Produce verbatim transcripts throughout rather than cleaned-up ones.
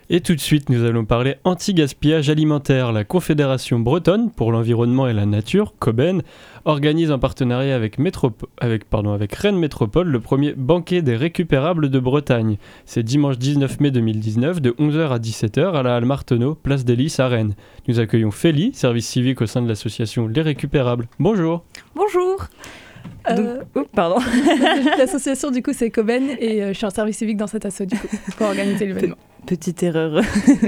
Et tout de suite, nous allons parler anti-gaspillage alimentaire. La Confédération bretonne pour l'environnement et la nature, COBEN, organise en partenariat avec, Métrop- avec, pardon, avec Rennes Métropole le premier banquet des récupérables de Bretagne. C'est dimanche dix-neuf mai deux mille dix-neuf de onze heures à dix-sept heures à la Halle Marteneau, place des Lys à Rennes. Nous accueillons Félie, service civique au sein de l'association Les Récupérables. Bonjour. Bonjour. Donc, Euh, oh, pardon. L'association du coup c'est Coben et euh, je suis en service civique dans cette asso du coup pour organiser l'événement. Petite erreur.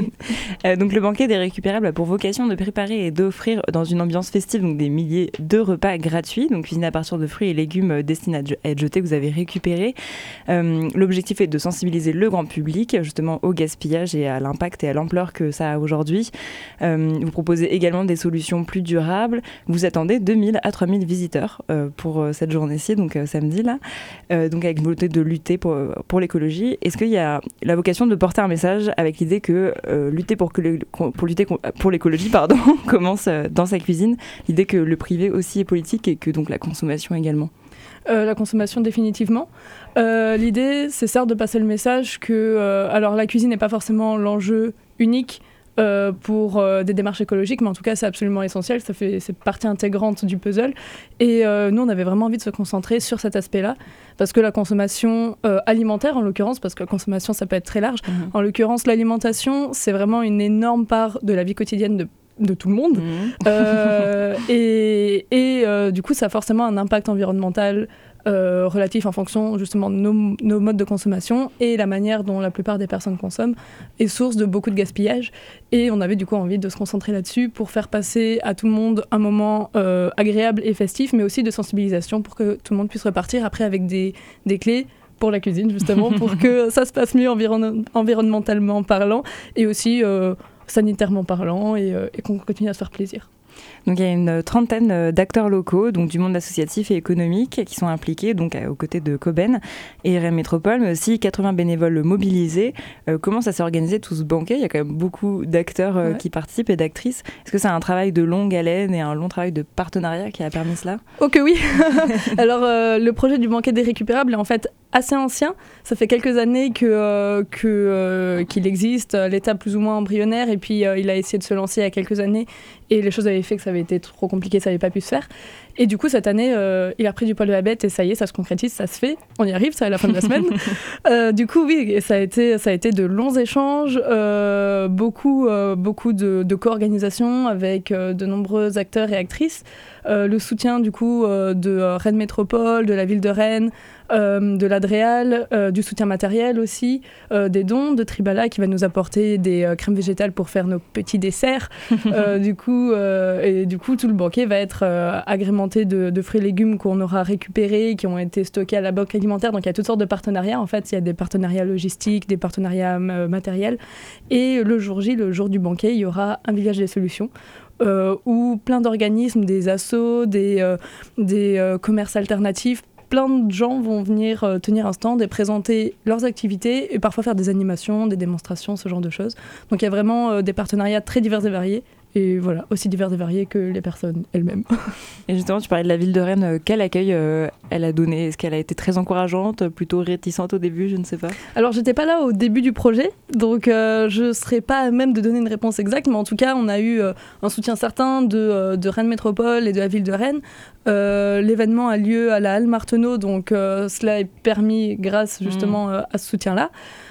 euh, donc le banquet des récupérables a pour vocation de préparer et d'offrir dans une ambiance festive donc des milliers de repas gratuits, donc cuisinés à partir de fruits et légumes destinés à être jetés que vous avez récupérés. Euh, l'objectif est de sensibiliser le grand public justement au gaspillage et à l'impact et à l'ampleur que ça a aujourd'hui. Euh, vous proposez également des solutions plus durables. Vous attendez deux mille à trois mille visiteurs euh, pour euh, cette journée-ci, donc euh, samedi là, euh, donc avec volonté de lutter pour, pour l'écologie. Est-ce qu'il y a la vocation de porter un message avec l'idée que euh, lutter pour, que le, pour lutter pour l'écologie pardon, commence euh, dans sa cuisine, l'idée que le privé aussi est politique et que donc la consommation également. Euh, la consommation définitivement. Euh, l'idée c'est certes de passer le message que euh, alors la cuisine n'est pas forcément l'enjeu unique Euh, pour euh, des démarches écologiques, mais en tout cas c'est absolument essentiel, ça fait, c'est partie intégrante du puzzle et euh, nous on avait vraiment envie de se concentrer sur cet aspect-là parce que la consommation euh, alimentaire en l'occurrence, parce que la consommation ça peut être très large, mmh. en l'occurrence l'alimentation c'est vraiment une énorme part de la vie quotidienne de de tout le monde mmh. euh, et, et euh, du coup ça a forcément un impact environnemental Euh, relatif en fonction justement de nos, nos modes de consommation et la manière dont la plupart des personnes consomment est source de beaucoup de gaspillage et on avait du coup envie de se concentrer là-dessus pour faire passer à tout le monde un moment euh, agréable et festif mais aussi de sensibilisation pour que tout le monde puisse repartir après avec des, des clés pour la cuisine justement pour que ça se passe mieux environ- environnementalement parlant et aussi euh, sanitairement parlant et, euh, et qu'on continue à se faire plaisir. Donc il y a une trentaine d'acteurs locaux, donc du monde associatif et économique, qui sont impliqués donc aux côtés de Coben et Rennes Métropole, mais aussi quatre-vingts bénévoles mobilisés. Euh, comment ça s'est organisé tout ce banquet ? Il y a quand même beaucoup d'acteurs euh, ouais. qui participent et d'actrices. Est-ce que c'est un travail de longue haleine et un long travail de partenariat qui a permis cela ? Oh que oui. Alors euh, le projet du banquet des récupérables est en fait assez ancien. Ça fait quelques années que, euh, que, euh, qu'il existe, à l'état plus ou moins embryonnaire, et puis euh, il a essayé de se lancer il y a quelques années, et les choses avaient fait que ça avait été trop compliqué, ça n'avait pas pu se faire. Et du coup, cette année, euh, il a pris du poil de la bête, et ça y est, ça se concrétise, ça se fait, on y arrive, c'est à la fin de la semaine. euh, du coup, oui, ça a été, ça a été de longs échanges, euh, beaucoup, euh, beaucoup de, de co-organisation avec euh, de nombreux acteurs et actrices, euh, le soutien du coup euh, de euh, Rennes Métropole, de la ville de Rennes, Euh, de l'Adréal, euh, du soutien matériel aussi, euh, des dons de Tribala qui va nous apporter des euh, crèmes végétales pour faire nos petits desserts. euh, du, coup, euh, et du coup, tout le banquet va être euh, agrémenté de, de fruits et légumes qu'on aura récupérés, qui ont été stockés à la banque alimentaire. Donc il y a toutes sortes de partenariats. En fait, il y a des partenariats logistiques, des partenariats euh, matériels. Et le jour J, le jour du banquet, il y aura un village des solutions. Euh, où plein d'organismes, des assos, des, euh, des euh, commerces alternatifs, plein de gens vont venir euh, tenir un stand et présenter leurs activités et parfois faire des animations, des démonstrations, ce genre de choses. Donc il y a vraiment euh, des partenariats très divers et variés. Et voilà, aussi divers et variés que les personnes elles-mêmes. Et justement, tu parlais de la ville de Rennes. Quel accueil euh, elle a donné ? Est-ce qu'elle a été très encourageante, plutôt réticente au début ? Je ne sais pas. Alors, j'étais pas là au début du projet, donc euh, je serais pas à même de donner une réponse exacte, mais en tout cas, on a eu euh, un soutien certain de, euh, de Rennes Métropole et de la ville de Rennes. Euh, l'événement a lieu à la Halle Marteneau, donc euh, cela est permis grâce justement mmh. euh, à ce soutien-là.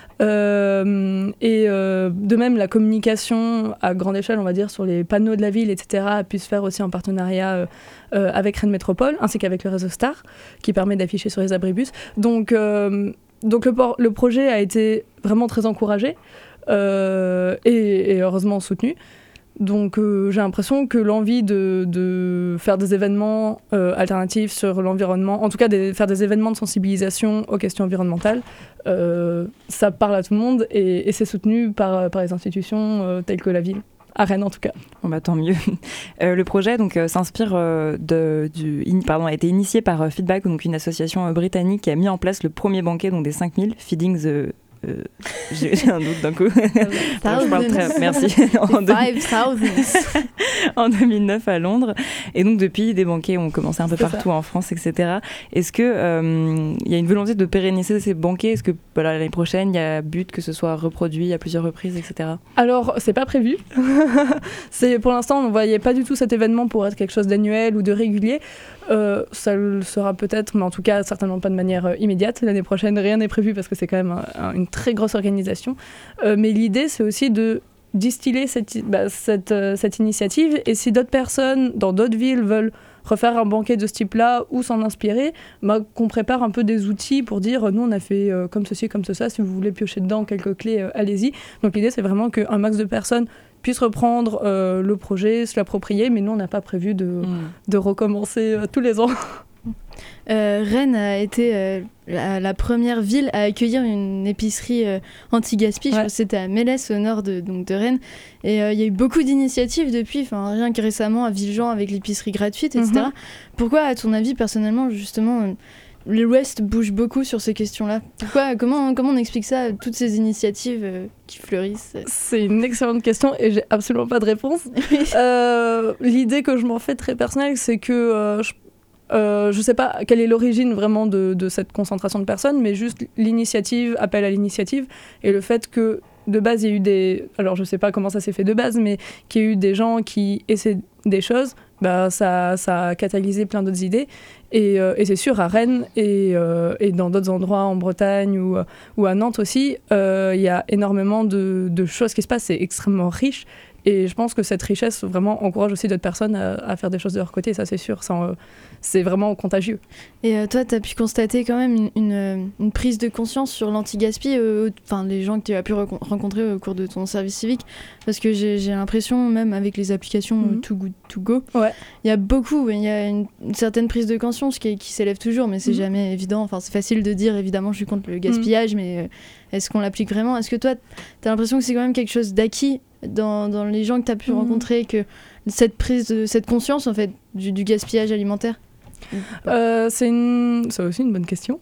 Euh, et euh, de même, la communication à grande échelle, on va dire, sur les panneaux de la ville, et cetera, a pu se faire aussi en partenariat euh, euh, avec Rennes Métropole, ainsi qu'avec le réseau Star, qui permet d'afficher sur les abribus. Donc, euh, donc le, por- le projet a été vraiment très encouragé euh, et, et heureusement soutenu. Donc euh, j'ai l'impression que l'envie de, de faire des événements euh, alternatifs sur l'environnement, en tout cas de faire des événements de sensibilisation aux questions environnementales, euh, ça parle à tout le monde et, et c'est soutenu par, par les institutions euh, telles que la ville. À Rennes en tout cas. Bon bah tant mieux. Euh, le projet donc euh, s'inspire euh, de du in, pardon a été initié par euh, Feedback, donc une association euh, britannique qui a mis en place le premier banquet donc des cinq mille Feeding the euh, j'ai, j'ai un doute d'un coup. Je parle très... Merci. en, deux... en deux mille neuf à Londres. Et donc depuis, des banquets ont commencé un peu C'est partout ça. en France, et cetera. Est-ce qu'il euh, y a une volonté de pérenniser ces banquets? Est-ce que voilà, l'année prochaine, il y a but que ce soit reproduit à plusieurs reprises, et cetera? Alors, c'est pas prévu. c'est, pour l'instant, on ne voyait pas du tout cet événement pour être quelque chose d'annuel ou de régulier. Euh, ça le sera peut-être, mais en tout cas, certainement pas de manière euh, immédiate. L'année prochaine, rien n'est prévu parce que c'est quand même un, un, une très grosse organisation. Euh, mais l'idée, c'est aussi de distiller cette, bah, cette, euh, cette initiative. Et si d'autres personnes, dans d'autres villes, veulent refaire un banquet de ce type-là ou s'en inspirer, bah, qu'on prépare un peu des outils pour dire nous on a fait euh, comme ceci, comme cela, si vous voulez piocher dedans quelques clés, euh, allez-y. Donc l'idée c'est vraiment qu'un max de personnes puissent reprendre euh, le projet, se l'approprier, mais nous on n'a pas prévu de, mmh. de recommencer euh, tous les ans. Euh, Rennes a été euh, la, la première ville à accueillir une épicerie euh, anti-gaspi. Ouais. Je pense que c'était à Mélès, au nord de, donc de Rennes. Et il euh, y a eu beaucoup d'initiatives depuis, rien que récemment à Villejean avec l'épicerie gratuite, et cetera. Mm-hmm. Pourquoi, à ton avis, personnellement, justement, euh, l'Ouest bouge beaucoup sur ces questions-là? Pourquoi, comment, comment on explique ça, toutes ces initiatives euh, qui fleurissent? C'est une excellente question et j'ai absolument pas de réponse. euh, l'idée que je m'en fais très personnelle, c'est que euh, je Euh, je ne sais pas quelle est l'origine vraiment de, de cette concentration de personnes, mais juste l'initiative, appel à l'initiative, et le fait que de base, il y a eu des... Alors, je ne sais pas comment ça s'est fait de base, mais qu'il y a eu des gens qui essaient des choses, bah, ça, ça a catalysé plein d'autres idées. Et, euh, et c'est sûr, à Rennes et, euh, et dans d'autres endroits en Bretagne ou, ou à Nantes aussi, il euh, y a énormément de, de choses qui se passent. C'est extrêmement riche. Et je pense que cette richesse vraiment encourage aussi d'autres personnes à, à faire des choses de leur côté, ça c'est sûr, ça, euh, c'est vraiment contagieux. Et euh, toi, tu as pu constater quand même une, une, une prise de conscience sur l'anti-gaspi, enfin euh, les gens que tu as pu re- rencontrer au cours de ton service civique, parce que j'ai, j'ai l'impression, même avec les applications mm-hmm. euh, Too Good To Go, il ouais. y a beaucoup, il y a une, une certaine prise de conscience qui, qui s'élève toujours, mais c'est mm-hmm. jamais évident. Enfin, c'est facile de dire, évidemment, je suis contre le gaspillage, mm-hmm. mais euh, est-ce qu'on l'applique vraiment? Est-ce que toi, tu as l'impression que c'est quand même quelque chose d'acquis Dans, dans les gens que tu as pu mmh. rencontrer, que cette prise de, cette conscience en fait du, du gaspillage alimentaire? euh, c'est, une, c'est aussi une bonne question.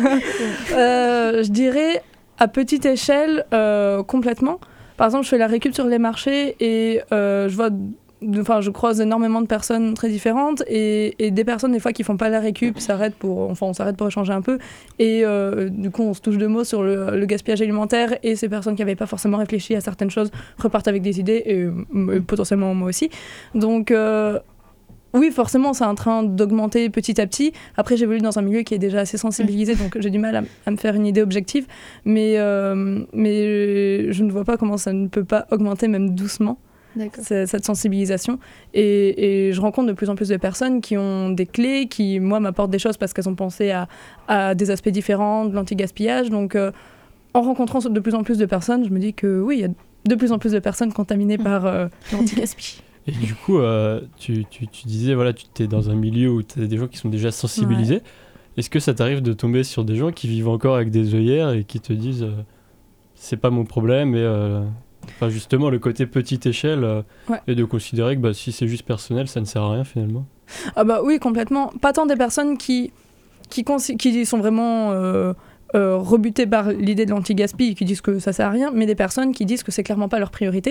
euh, je dirais à petite échelle euh, complètement. Par exemple, je fais la récup sur les marchés et euh, je vois Enfin, je croise énormément de personnes très différentes et, et des personnes des fois qui font pas la récup s'arrêtent pour, enfin on s'arrête pour échanger un peu et euh, du coup on se touche de mots sur le, le gaspillage alimentaire et ces personnes qui n'avaient pas forcément réfléchi à certaines choses repartent avec des idées et, et potentiellement moi aussi. Donc euh, oui, forcément, c'est en train d'augmenter petit à petit. Après, j'évolue dans un milieu qui est déjà assez sensibilisé, donc j'ai du mal à, à me faire une idée objective. Mais, euh, mais je ne vois pas comment ça ne peut pas augmenter, même doucement, cette sensibilisation. Et, et je rencontre de plus en plus de personnes qui ont des clés, qui, moi, m'apportent des choses parce qu'elles ont pensé à, à des aspects différents de l'anti-gaspillage. Donc, euh, en rencontrant de plus en plus de personnes, je me dis que oui, il y a de plus en plus de personnes contaminées par euh, l'anti-gaspillage. Et du coup, euh, tu, tu, tu disais, voilà, tu es dans un milieu où tu as des gens qui sont déjà sensibilisés. Ouais. Est-ce que ça t'arrive de tomber sur des gens qui vivent encore avec des œillères et qui te disent euh, c'est pas mon problème et euh, enfin, justement, le côté petite échelle euh, ouais. et de considérer que bah, si c'est juste personnel, ça ne sert à rien finalement? Ah bah oui, complètement. Pas tant des personnes qui, qui, cons- qui sont vraiment euh, euh, rebutées par l'idée de l'anti-gaspi et qui disent que ça sert à rien, mais des personnes qui disent que c'est clairement pas leur priorité.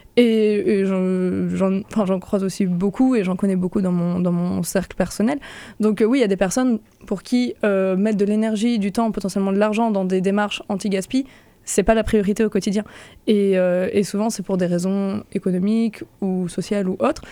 Et, et j'en, j'en, enfin, j'en croise aussi beaucoup et j'en connais beaucoup dans mon, dans mon cercle personnel. Donc euh, oui, il y a des personnes pour qui euh, mettre de l'énergie, du temps, potentiellement de l'argent dans des démarches anti-gaspi, c'est pas la priorité au quotidien. Et, euh, et souvent, c'est pour des raisons économiques ou sociales ou autres.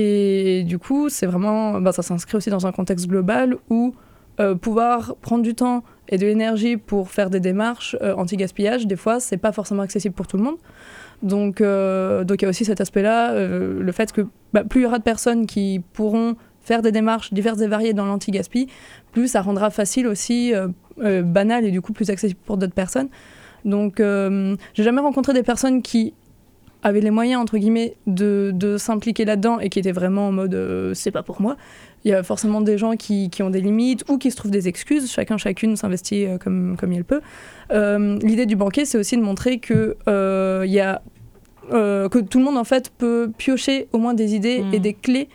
Et du coup, c'est vraiment, bah, ça s'inscrit aussi dans un contexte global où euh, pouvoir prendre du temps et de l'énergie pour faire des démarches euh, anti-gaspillage, des fois, c'est pas forcément accessible pour tout le monde. Donc, euh, donc il y a aussi cet aspect-là, euh, le fait que bah, plus il y aura de personnes qui pourront faire des démarches diverses et variées dans l'anti-gaspi, plus ça rendra facile aussi, euh, euh, banal et du coup plus accessible pour d'autres personnes. Donc euh, j'ai jamais rencontré des personnes qui avaient les moyens, entre guillemets, de, de s'impliquer là-dedans et qui étaient vraiment en mode euh, c'est pas pour moi. Il y a forcément des gens qui, qui ont des limites ou qui se trouvent des excuses. Chacun, chacune s'investit euh, comme, comme il peut. Euh, l'idée du banquet, c'est aussi de montrer que, euh, y a, euh, que tout le monde, en fait, peut piocher au moins des idées mmh. et des clés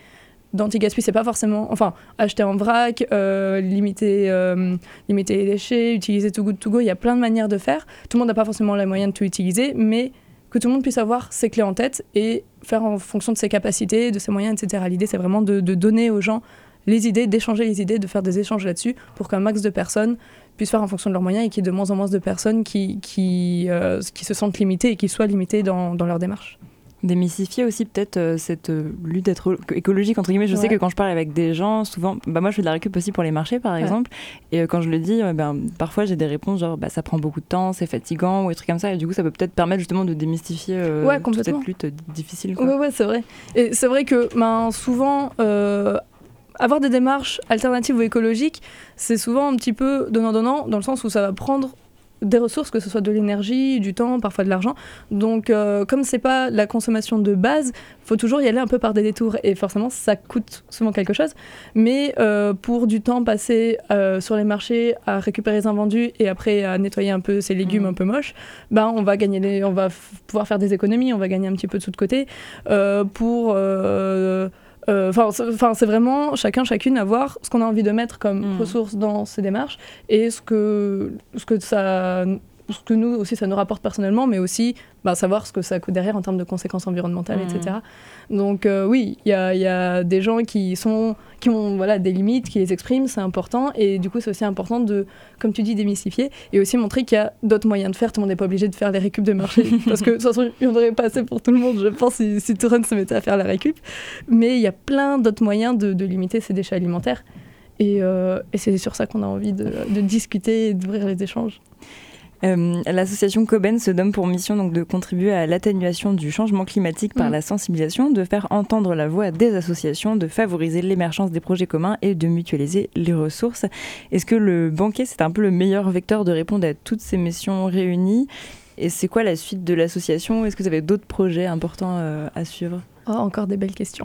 d'anti-gaspi, c'est pas forcément, enfin, acheter en vrac, euh, limiter, euh, limiter les déchets, utiliser Too Good To Go, il y a plein de manières de faire. Tout le monde n'a pas forcément les moyens de tout utiliser, mais que tout le monde puisse avoir ses clés en tête et faire en fonction de ses capacités, de ses moyens, et cetera. L'idée, c'est vraiment de, de donner aux gens les idées, d'échanger les idées, de faire des échanges là-dessus pour qu'un max de personnes puissent faire en fonction de leurs moyens et qu'il y ait de moins en moins de personnes qui, qui, euh, qui se sentent limitées et qui soient limitées dans, dans leur démarche. Démystifier aussi peut-être euh, cette euh, lutte d'être écologique entre guillemets. Je ouais. sais que quand je parle avec des gens, souvent, bah moi je fais de la récup aussi pour les marchés par exemple, ouais. et euh, quand je le dis, euh, ben, parfois j'ai des réponses genre bah, ça prend beaucoup de temps, c'est fatigant ou des trucs comme ça, et du coup ça peut peut-être permettre justement de démystifier euh, ouais, toute cette lutte euh, difficile. Quoi. Ouais, ouais, c'est vrai. Et c'est vrai que ben, souvent, euh, avoir des démarches alternatives ou écologiques, c'est souvent un petit peu donnant-donnant, dans le sens où ça va prendre des ressources, que ce soit de l'énergie, du temps, parfois de l'argent. Donc, euh, comme c'est pas la consommation de base, faut toujours y aller un peu par des détours. Et forcément, ça coûte souvent quelque chose. Mais euh, pour du temps passé euh, sur les marchés à récupérer les invendus et après à nettoyer un peu ces légumes mmh. un peu moches, ben, on va gagner les, on va f- pouvoir faire des économies, on va gagner un petit peu de sous de côté euh, pour... Euh, Enfin, euh, c'est vraiment chacun, chacune avoir ce qu'on a envie de mettre comme mmh. ressources dans ces démarches et ce que, ce que ça... ce que nous aussi ça nous rapporte personnellement, mais aussi bah, savoir ce que ça coûte derrière en termes de conséquences environnementales, mmh. et cetera. Donc euh, oui, il y a, y a des gens qui, sont, qui ont voilà, des limites, qui les expriment, c'est important, et du coup c'est aussi important de, comme tu dis, démystifier, et aussi montrer qu'il y a d'autres moyens de faire, tout le monde n'est pas obligé de faire les récup de marché, parce que de toute façon il n'y en aurait pas assez pour tout le monde, je pense, si, si tout le monde se mettait à faire la récup, mais il y a plein d'autres moyens de, de limiter ces déchets alimentaires, et, euh, et c'est sur ça qu'on a envie de, de discuter et d'ouvrir les échanges. Euh, l'association Coben se donne pour mission donc, de contribuer à l'atténuation du changement climatique par mmh. la sensibilisation, de faire entendre la voix des associations, de favoriser l'émergence des projets communs et de mutualiser les ressources. Est-ce que le banquet, c'est un peu le meilleur vecteur de répondre à toutes ces missions réunies ? Et c'est quoi la suite de l'association ? Est-ce que vous avez d'autres projets importants euh, à suivre ? Oh, encore des belles questions.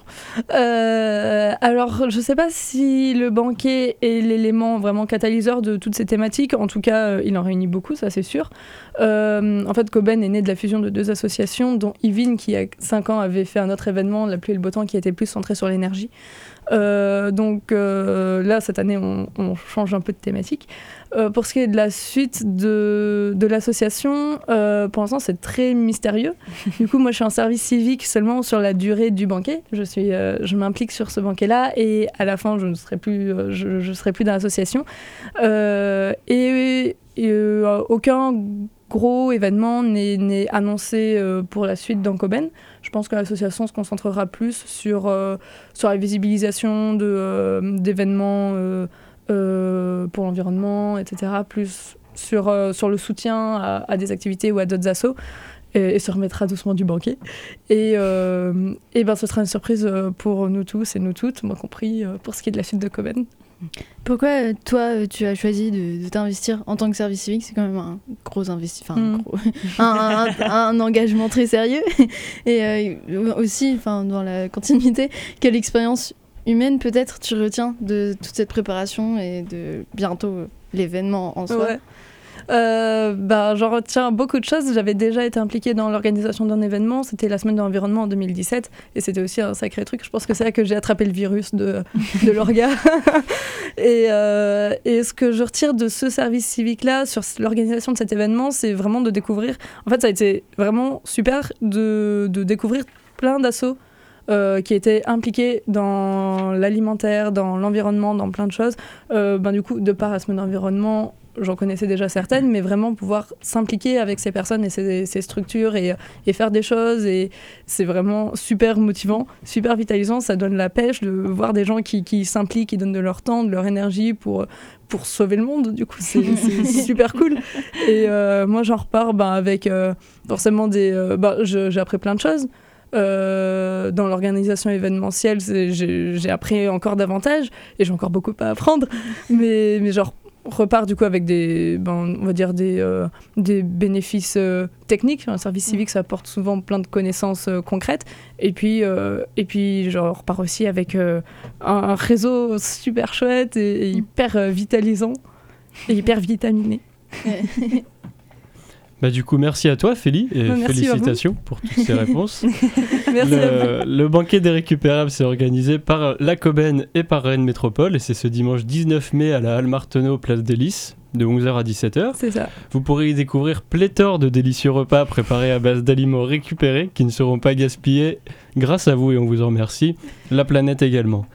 Euh, alors, je ne sais pas si le banquet est l'élément vraiment catalyseur de toutes ces thématiques. En tout cas, euh, il en réunit beaucoup, ça c'est sûr. Euh, en fait, Coben est né de la fusion de deux associations, dont Yvin, qui il y a cinq ans avait fait un autre événement, La pluie et le beau temps, qui était plus centré sur l'énergie. Euh, donc euh, là, cette année, on, on change un peu de thématique. Euh, pour ce qui est de la suite de, de l'association, euh, pour l'instant, c'est très mystérieux. Du coup, moi, je suis en service civique seulement sur la durée du banquet. Je, suis, euh, je m'implique sur ce banquet-là et à la fin, je ne serai plus, euh, je, je serai plus dans l'association. Euh, et et euh, aucun gros événement n'est, n'est annoncé euh, pour la suite dans Coben. Je pense que l'association se concentrera plus sur, euh, sur la visibilisation de, euh, d'événements euh, euh, pour l'environnement, et cetera, plus sur, euh, sur le soutien à, à des activités ou à d'autres assos, et, et se remettra doucement du banquet. Et, euh, et ben, ce sera une surprise pour nous tous et nous toutes, moi compris, pour ce qui est de la suite de Coben. Pourquoi, toi, tu as choisi de, de t'investir en tant que service civique ? C'est quand même un gros investissement, enfin, mm. un, un, un, un engagement très sérieux. Et euh, aussi, dans la continuité, quelle expérience humaine, peut-être, tu retiens de toute cette préparation et de bientôt l'événement en soi ? Ouais. Euh, bah, j'en retiens beaucoup de choses. J'avais déjà été impliquée dans l'organisation d'un événement, c'était la semaine de l'environnement en deux mille dix-sept, et c'était aussi un sacré truc. Je pense que c'est là que j'ai attrapé le virus de, de l'orga. et, euh, et ce que je retire de ce service civique-là, sur l'organisation de cet événement, c'est vraiment de découvrir... En fait, ça a été vraiment super de, de découvrir plein d'assos Euh, qui étaient impliqués dans l'alimentaire, dans l'environnement, dans plein de choses. Euh, ben, du coup, de par la semaine d'environnement, j'en connaissais déjà certaines, mais vraiment pouvoir s'impliquer avec ces personnes et ces, ces structures et, et faire des choses, et c'est vraiment super motivant, super vitalisant. Ça donne la pêche de voir des gens qui, qui s'impliquent, qui donnent de leur temps, de leur énergie pour, pour sauver le monde. Du coup, c'est, c'est super cool. Et euh, moi, j'en repars ben, avec euh, forcément des... Euh, ben, je, j'ai appris plein de choses. Euh, dans l'organisation événementielle, j'ai, j'ai appris encore davantage et j'ai encore beaucoup à apprendre, mais, mais genre repart du coup avec des, ben, on va dire des, euh, des bénéfices euh, techniques. Un service civique, ça apporte souvent plein de connaissances euh, concrètes, et puis, euh, et puis genre repart aussi avec euh, un, un réseau super chouette et, et hyper euh, vitalisant et hyper vitaminé. Bah, du coup, merci à toi, Félie, et Bah, merci félicitations pour toutes ces réponses. Merci à vous. Le, le banquet des récupérables, c'est organisé par la Coben et par Rennes Métropole, et c'est ce dimanche dix-neuf mai à la Halle Marteneau, place des Lys, de onze heures à dix-sept heures. C'est ça. Vous pourrez y découvrir pléthore de délicieux repas préparés à base d'aliments récupérés qui ne seront pas gaspillés grâce à vous, et on vous en remercie. La planète également.